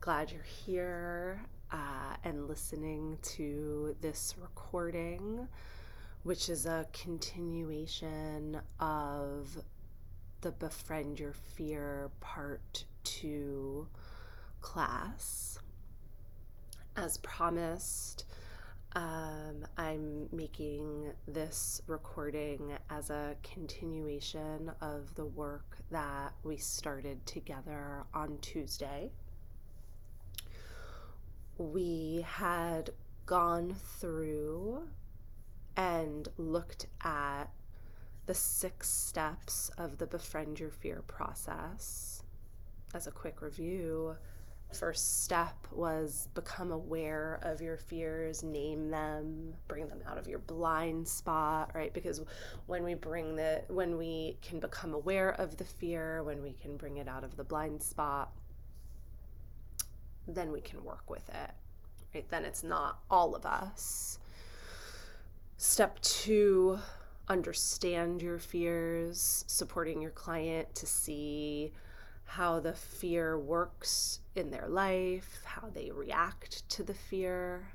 glad you're here and listening to this recording, which is a continuation of the Befriend Your Fear Part 2 class. As promised, I'm making this recording as a continuation of the work that we started together on Tuesday. We had gone through and looked at the 6 steps of the Befriend Your Fear process. As a quick review, first step was become aware of your fears, name them, bring them out of your blind spot, right? Because when we can become aware of the fear, when we can bring it out of the blind spot, then we can work with it, right? Then it's not all of us. Step 2, understand your fears, supporting your client to see how the fear works in their life, how they react to the fear.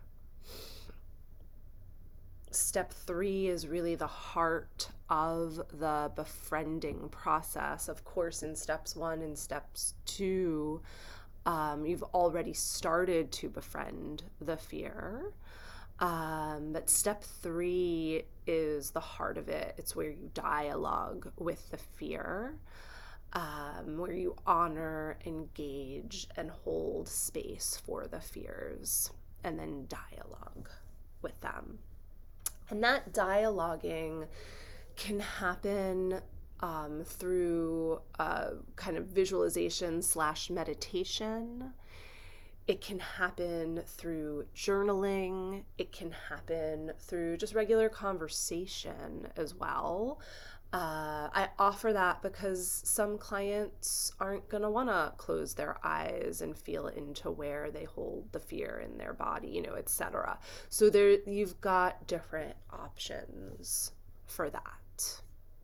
Step 3 is really the heart of the befriending process. Of course, in steps 1 and steps 2, you've already started to befriend the fear. But step 3 is the heart of it. It's where you dialogue with the fear, where you honor, engage, and hold space for the fears, and then dialogue with them. And that dialoguing can happen through kind of visualization / meditation. It can happen through journaling. It can happen through just regular conversation as well. I offer that because some clients aren't going to want to close their eyes and feel into where they hold the fear in their body, etc. So you've got different options for that.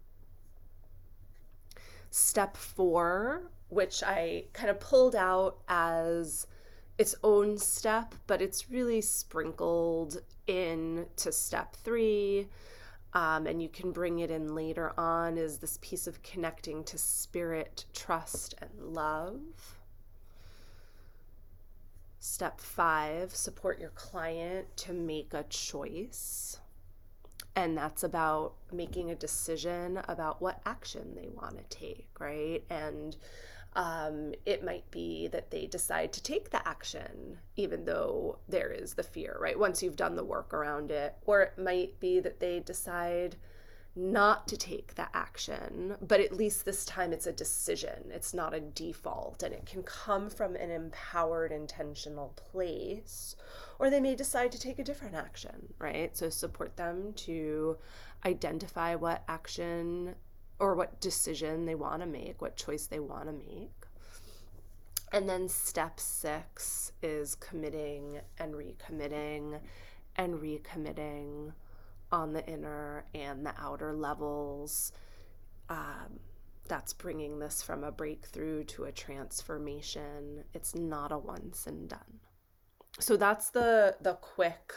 Step 4, which I kind of pulled out as its own step, but it's really sprinkled into step 3, and you can bring it in later on, is this piece of connecting to spirit, trust, and love. Step 5, support your client to make a choice. And that's about making a decision about what action they want to take, right? And it might be that they decide to take the action, even though there is the fear, right? Once you've done the work around it. Or it might be that they decide not to take the action, but at least this time it's a decision. It's not a default, and it can come from an empowered, intentional place. Or they may decide to take a different action, right? So support them to identify what action or what decision they want to make, what choice they want to make. And then step 6 is committing and recommitting on the inner and the outer levels. That's bringing this from a breakthrough to a transformation. It's not a once and done. So that's the quick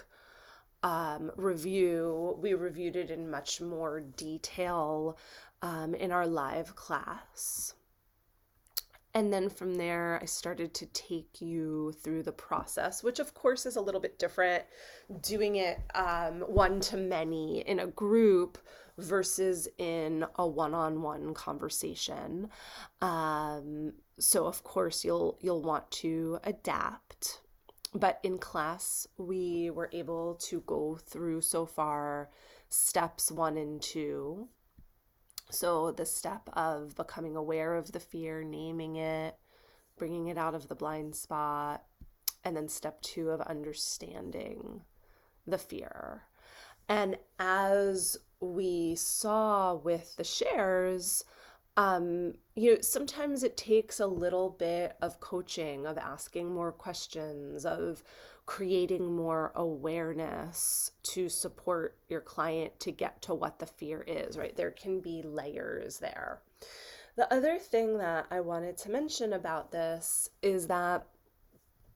review. We reviewed it in much more detail in our live class. And then from there, I started to take you through the process, which of course is a little bit different, doing it one-to-many in a group versus in a one-on-one conversation. So of course you'll want to adapt. But in class, we were able to go through so far steps 1 and 2. So the step of becoming aware of the fear, naming it, bringing it out of the blind spot, and then step 2 of understanding the fear. And as we saw with the shares, sometimes it takes a little bit of coaching, of asking more questions, of creating more awareness to support your client to get to what the fear is, right? There can be layers there. The other thing that I wanted to mention about this is that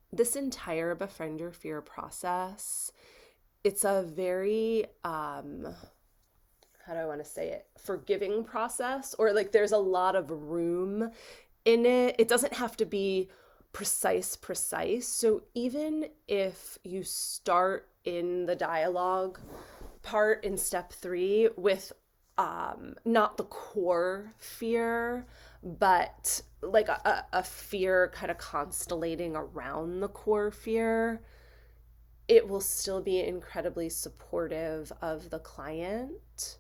this entire Befriend Your Fear process, it's a very, how do I want to say it, forgiving process, or like there's a lot of room in it. It doesn't have to be precise. So even if you start in the dialogue part in step 3 with not the core fear, but like a fear kind of constellating around the core fear, it will still be incredibly supportive of the client,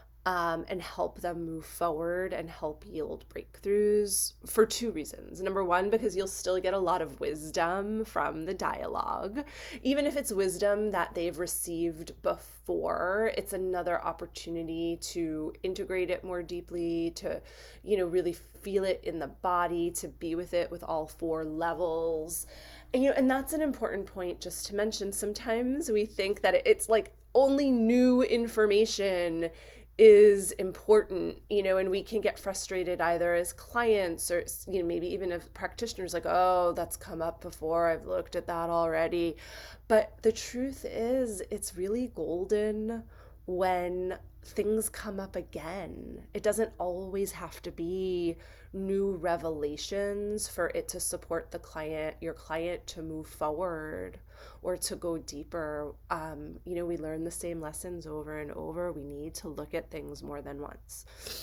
and help them move forward and help yield breakthroughs for 2 reasons. Number one, because you'll still get a lot of wisdom from the dialogue. Even if it's wisdom that they've received before, it's another opportunity to integrate it more deeply, to, really feel it in the body, to be with it with all 4 levels. And that's an important point just to mention. Sometimes we think that it's like only new information is important, and we can get frustrated either as clients or, maybe even as practitioners, like, oh, that's come up before, I've looked at that already. But the truth is, it's really golden when things come up again. It doesn't always have to be new revelations for it to support your client to move forward or to go deeper. We learn the same lessons over and over. We need to look at things more than once.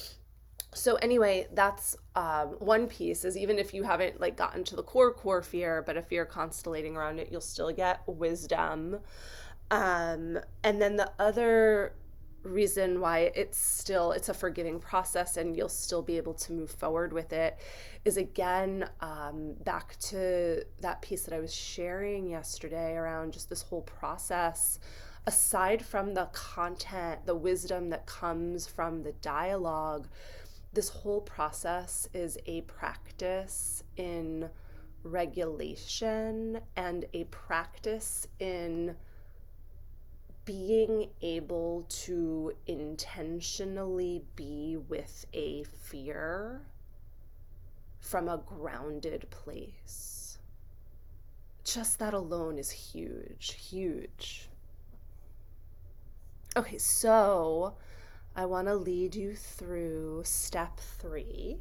So anyway, that's one piece, is even if you haven't like gotten to the core fear, but a fear constellating around it, you'll still get wisdom. And then the other reason why it's a forgiving process and you'll still be able to move forward with it is, again, back to that piece that I was sharing yesterday around just this whole process. Aside from the content, the wisdom that comes from the dialogue, this whole process is a practice in regulation and a practice in being able to intentionally be with a fear from a grounded place. Just that alone is huge. Okay, so I want to lead you through step 3,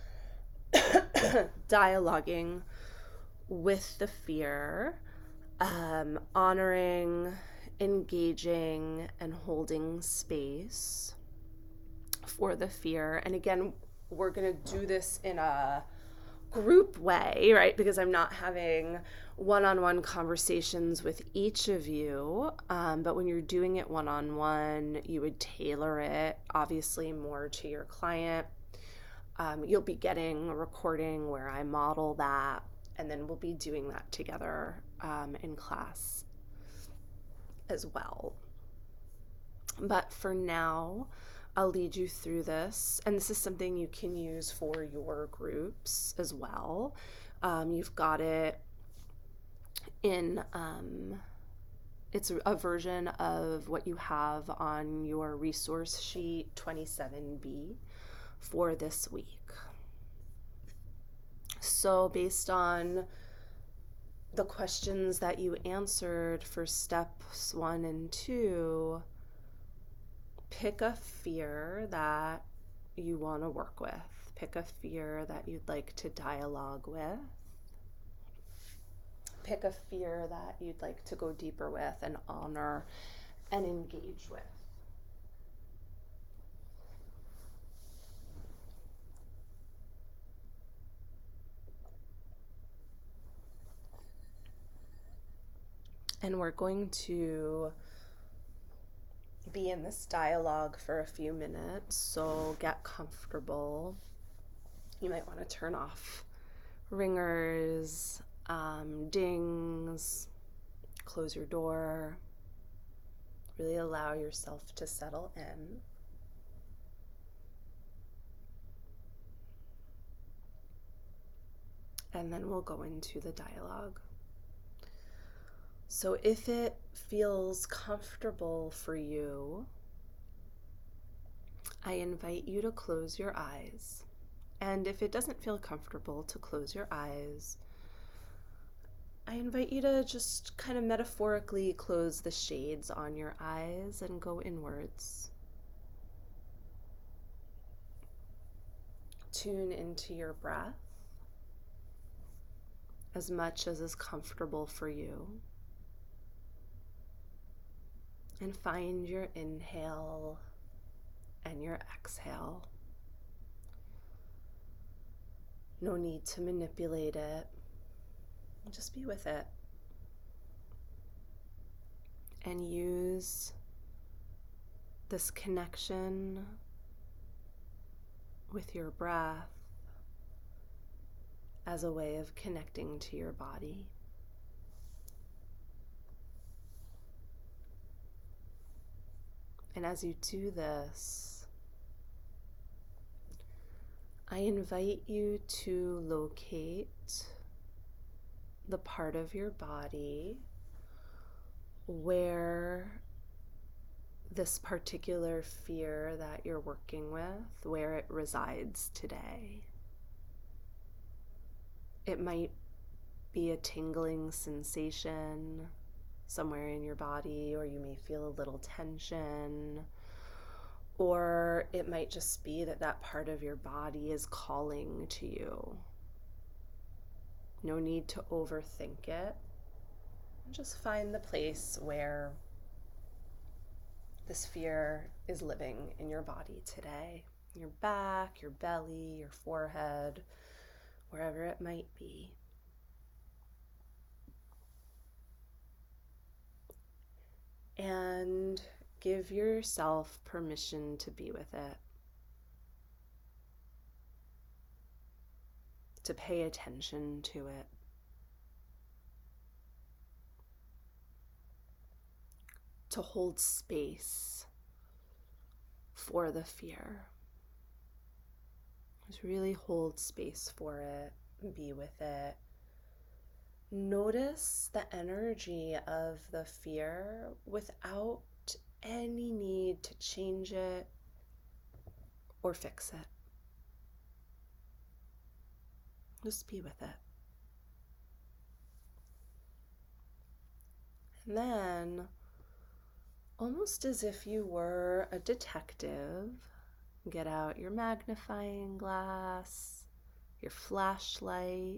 dialoguing with the fear, honoring, engaging, and holding space for the fear. And again, we're going to do this in a group way, right? Because I'm not having one-on-one conversations with each of you. But when you're doing it one-on-one, you would tailor it obviously more to your client. You'll be getting a recording where I model that, and then we'll be doing that together in class as well. But for now, I'll lead you through this, and this is something you can use for your groups as well. You've got it in, it's a version of what you have on your resource sheet 27B for this week. So based on the questions that you answered for steps 1 and 2, pick a fear that you want to work with. Pick a fear that you'd like to dialogue with. Pick a fear that you'd like to go deeper with and honor and engage with. And we're going to be in this dialogue for a few minutes, so get comfortable. You might want to turn off ringers, dings, close your door. Really allow yourself to settle in. And then we'll go into the dialogue. So if it feels comfortable for you, I invite you to close your eyes. And if it doesn't feel comfortable to close your eyes, I invite you to just kind of metaphorically close the shades on your eyes and go inwards. Tune into your breath as much as is comfortable for you. And find your inhale and your exhale. No need to manipulate it. Just be with it. And use this connection with your breath as a way of connecting to your body. And as you do this, I invite you to locate the part of your body where this particular fear that you're working with, where it resides today. It might be a tingling sensation somewhere in your body, or you may feel a little tension, or it might just be that that part of your body is calling to you. No need to overthink it. Just find the place where this fear is living in your body today. Your back, your belly, your forehead, wherever it might be. And give yourself permission to be with it. To pay attention to it. To hold space for the fear. Just really hold space for it, be with it. Notice the energy of the fear without any need to change it or fix it. Just be with it. And then, almost as if you were a detective, get out your magnifying glass, your flashlight,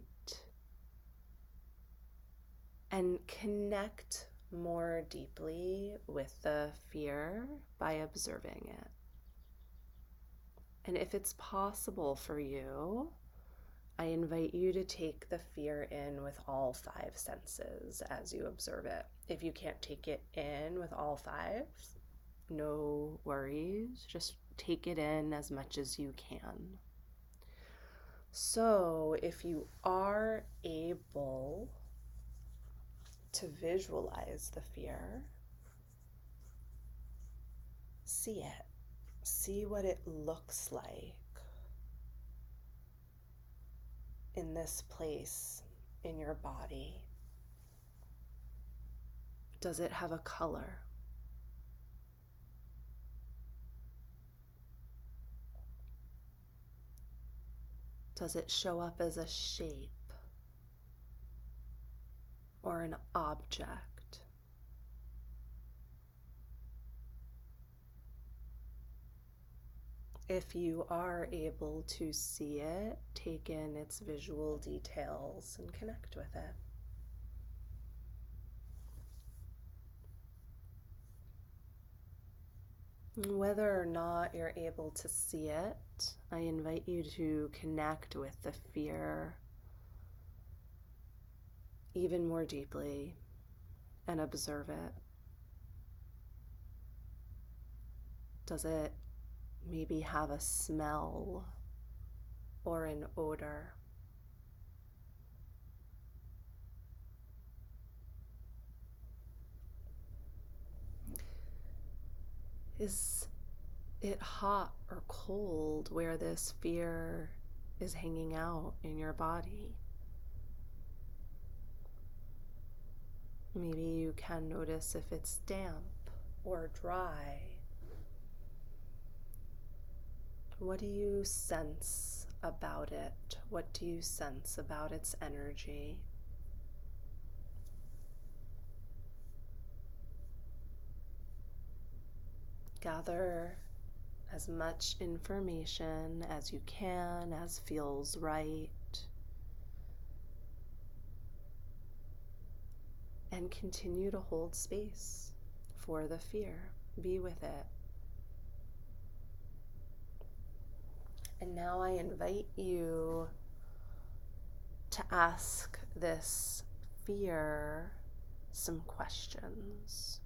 and connect more deeply with the fear by observing it. And if it's possible for you, I invite you to take the fear in with all 5 senses as you observe it. If you can't take it in with all 5, no worries. Just take it in as much as you can. So if you are able to visualize the fear, see it. See what it looks like in this place in your body. Does it have a color? Does it show up as a shape or an object? If you are able to see it, take in its visual details and connect with it. Whether or not you're able to see it, I invite you to connect with the fear even more deeply and observe it. Does it maybe have a smell or an odor? Is it hot or cold where this fear is hanging out in your body? Maybe you can notice if it's damp or dry. What do you sense about it? What do you sense about its energy? Gather as much information as you can, as feels right, and continue to hold space for the fear. Be with it. And now I invite you to ask this fear some questions.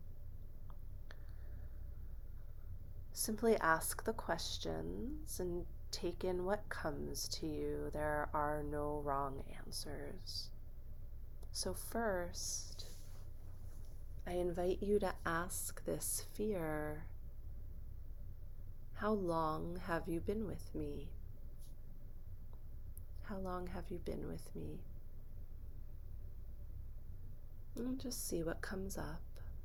Simply ask the questions and take in what comes to you. There are no wrong answers. So first, I invite you to ask this fear, how long have you been with me? How long have you been with me? And just see what comes up.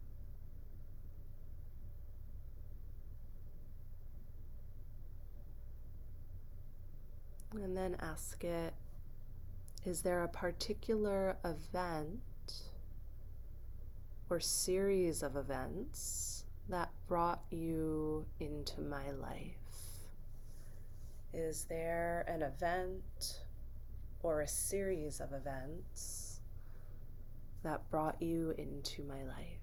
And then ask it, is there a particular event or series of events that brought you into my life? Is there an event or a series of events that brought you into my life?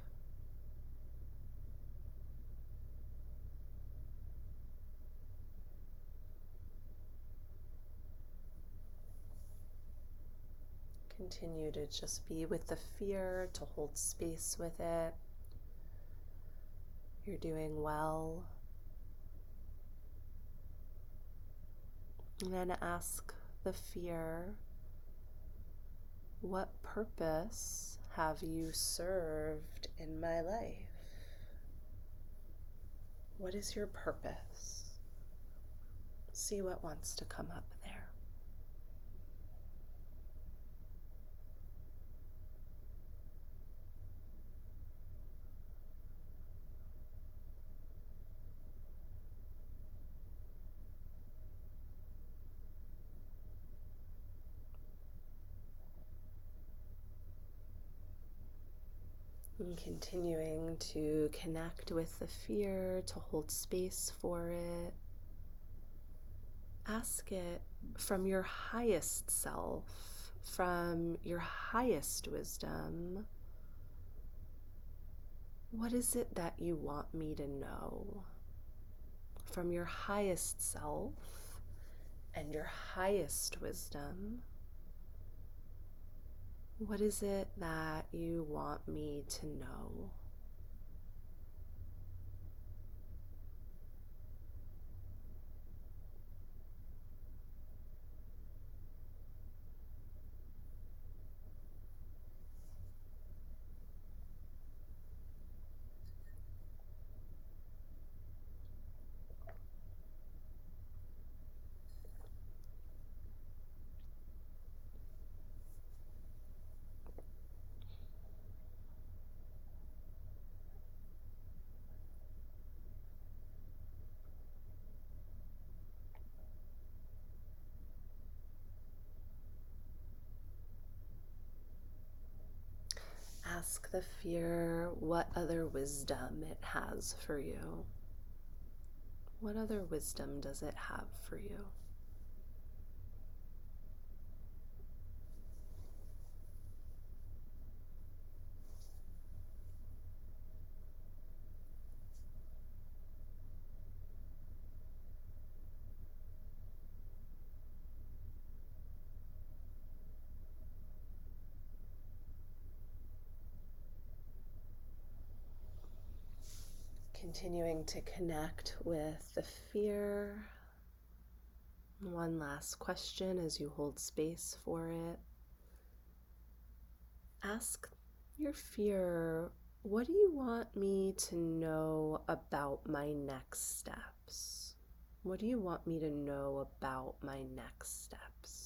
Continue to just be with the fear, to hold space with it. You're doing well. And then ask the fear, what purpose have you served in my life? What is your purpose? See what wants to come up there. And continuing to connect with the fear, to hold space for it. Ask it from your highest self, from your highest wisdom. What is it that you want me to know? From your highest self and your highest wisdom, what is it that you want me to know? Ask the fear what other wisdom it has for you. What other wisdom does it have for you? Continuing to connect with the fear. One last question as you hold space for it. Ask your fear, what do you want me to know about my next steps? What do you want me to know about my next steps?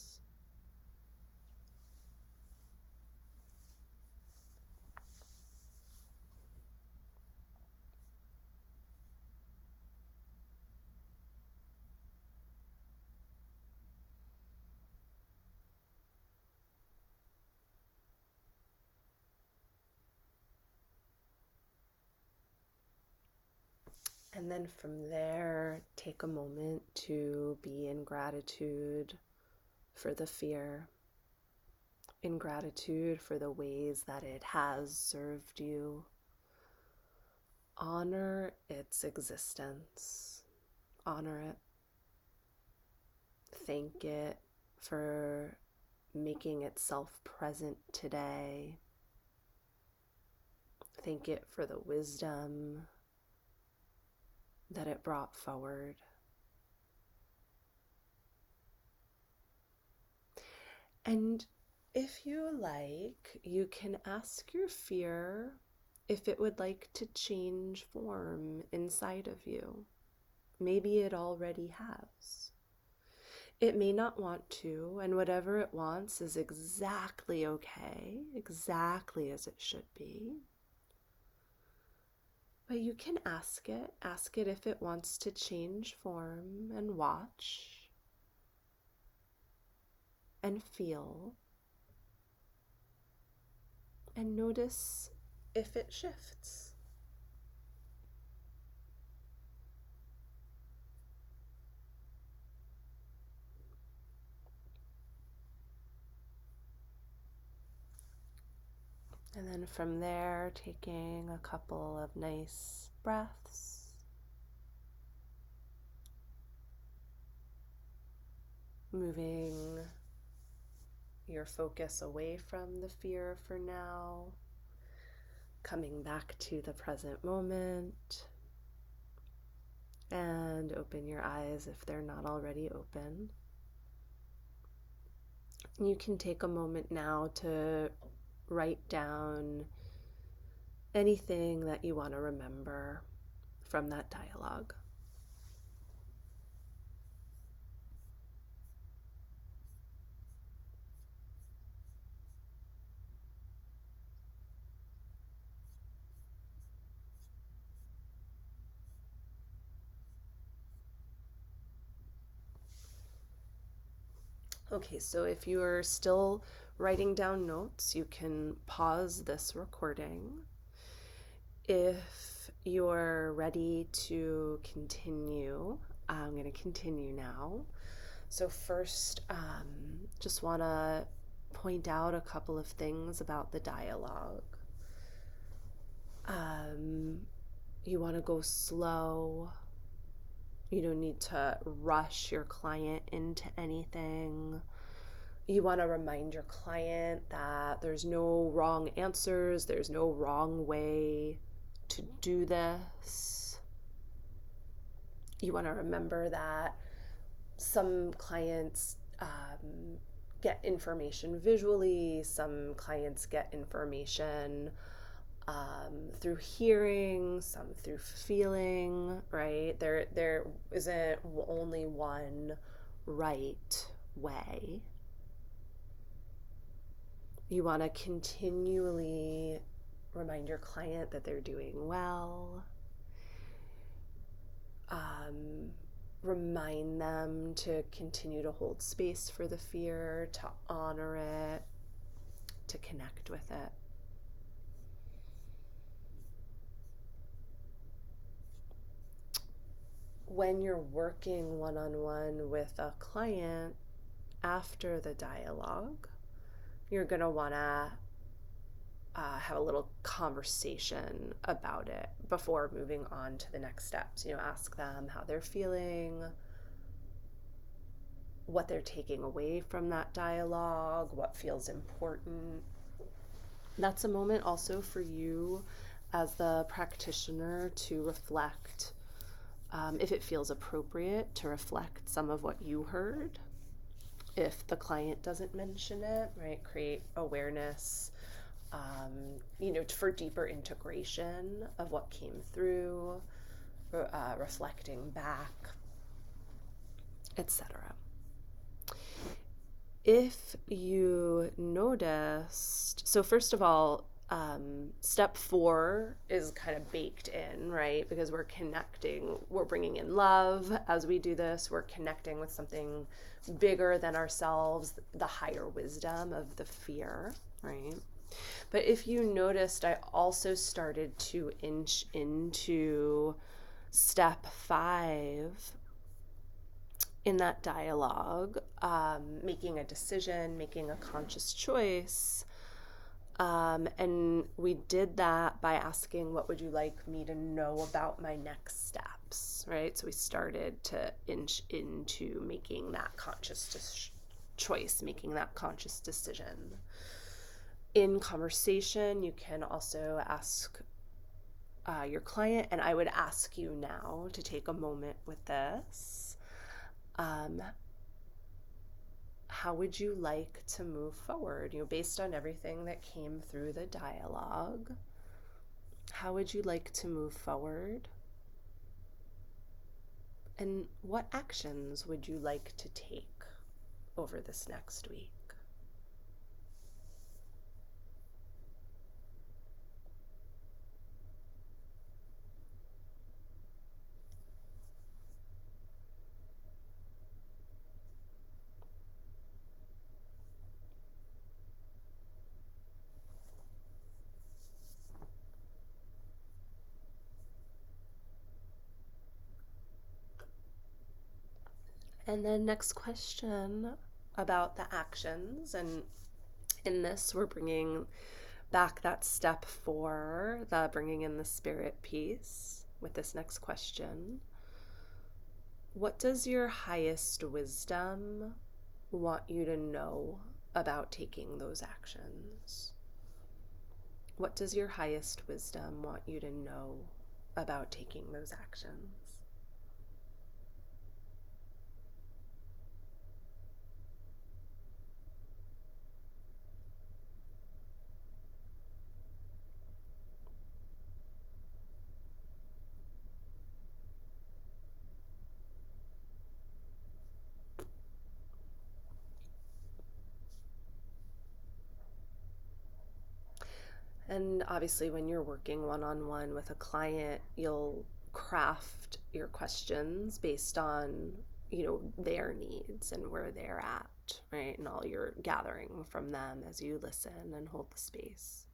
And then from there, take a moment to be in gratitude for the fear, in gratitude for the ways that it has served you. Honor its existence. Honor it. Thank it for making itself present today. Thank it for the wisdom that it brought forward. And if you like, you can ask your fear if it would like to change form inside of you. Maybe it already has. It may not want to, and whatever it wants is exactly okay, exactly as it should be. But you can ask it if it wants to change form, and watch and feel and notice if it shifts. And then from there, taking a couple of nice breaths. Moving your focus away from the fear for now. Coming back to the present moment. And open your eyes if they're not already open. You can take a moment now to write down anything that you want to remember from that dialogue. Okay, so if you're still writing down notes, you can pause this recording. If you're ready to continue, I'm going to continue now. So first, just want to point out a couple of things about the dialogue. You want to go slow. You don't need to rush your client into anything. You want to remind your client that there's no wrong answers, there's no wrong way to do this. You want to remember that some clients get information visually, some clients get information through hearing, some through feeling, right? There isn't only one right way. You want to continually remind your client that they're doing well. Remind them to continue to hold space for the fear, to honor it, to connect with it. When you're working one-on-one with a client after the dialogue, you're going to want to have a little conversation about it before moving on to the next steps. Ask them how they're feeling, what they're taking away from that dialogue, what feels important. That's a moment also for you as the practitioner to reflect, if it feels appropriate, to reflect some of what you heard. If the client doesn't mention it, right, create awareness, for deeper integration of what came through, reflecting back, etc. If you noticed, so first of all, step 4 is kind of baked in, right? Because we're connecting, we're bringing in love as we do this, we're connecting with something bigger than ourselves, the higher wisdom of the fear, right? But if you noticed, I also started to inch into Step 5 in that dialogue, making a decision, making a conscious choice. And we did that by asking, what would you like me to know about my next steps, right? So we started to inch into making that conscious choice, making that conscious decision. In conversation, you can also ask your client, and I would ask you now to take a moment with this. How would you like to move forward? Based on everything that came through the dialogue, how would you like to move forward? And what actions would you like to take over this next week? And then next question about the actions. And in this, we're bringing back that step 4, the bringing in the spirit piece with this next question. What does your highest wisdom want you to know about taking those actions? What does your highest wisdom want you to know about taking those actions? And obviously, when you're working one-on-one with a client, you'll craft your questions based on, their needs and where they're at, right? And all you're gathering from them as you listen and hold the space.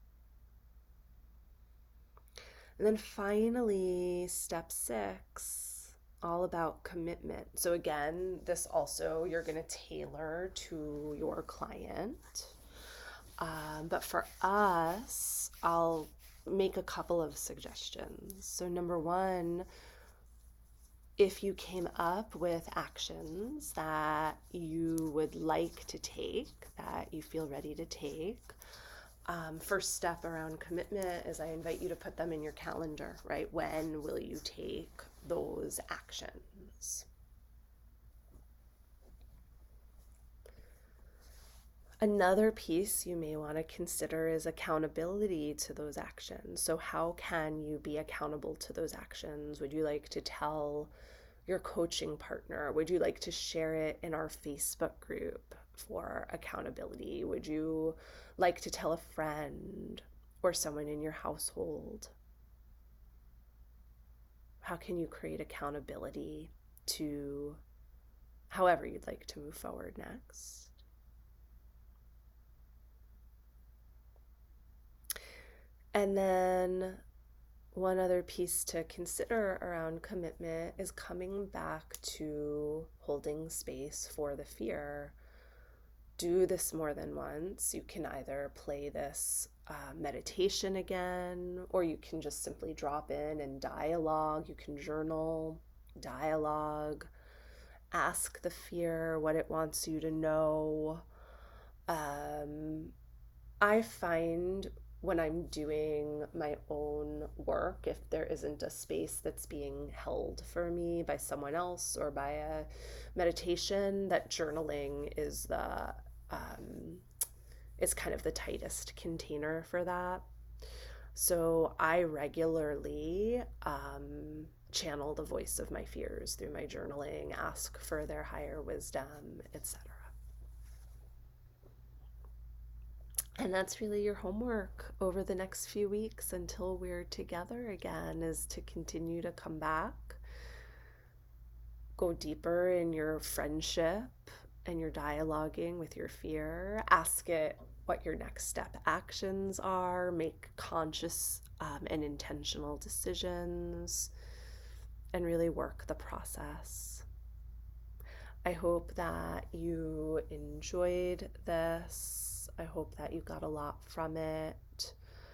And then finally, step 6, all about commitment. So again, this also you're going to tailor to your client. But for us, I'll make a couple of suggestions. So number 1, if you came up with actions that you would like to take, that you feel ready to take, first step around commitment is I invite you to put them in your calendar, right? When will you take those actions? Another piece you may want to consider is accountability to those actions. So, how can you be accountable to those actions? Would you like to tell your coaching partner? Would you like to share it in our Facebook group for accountability? Would you like to tell a friend or someone in your household? How can you create accountability to however you'd like to move forward next? And then one other piece to consider around commitment is coming back to holding space for the fear. Do this more than once. You can either play this meditation again, or you can just simply drop in and dialogue. You can journal, dialogue, ask the fear what it wants you to know. I find when I'm doing my own work, if there isn't a space that's being held for me by someone else or by a meditation, that journaling is is kind of the tightest container for that. So I regularly channel the voice of my fears through my journaling, ask for their higher wisdom, etc. And that's really your homework over the next few weeks until we're together again, is to continue to come back, go deeper in your friendship and your dialoguing with your fear. Ask it what your next step actions are, make conscious and intentional decisions, and really work the process. I hope that you enjoyed this. I hope that you got a lot from it.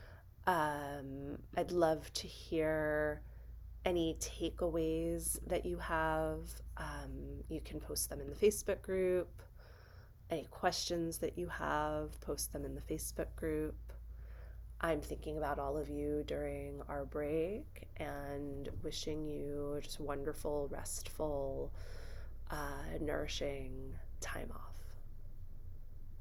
I'd love to hear any takeaways that you have. You can post them in the Facebook group. Any questions that you have, post them in the Facebook group. I'm thinking about all of you during our break and wishing you just wonderful, restful, nourishing time off.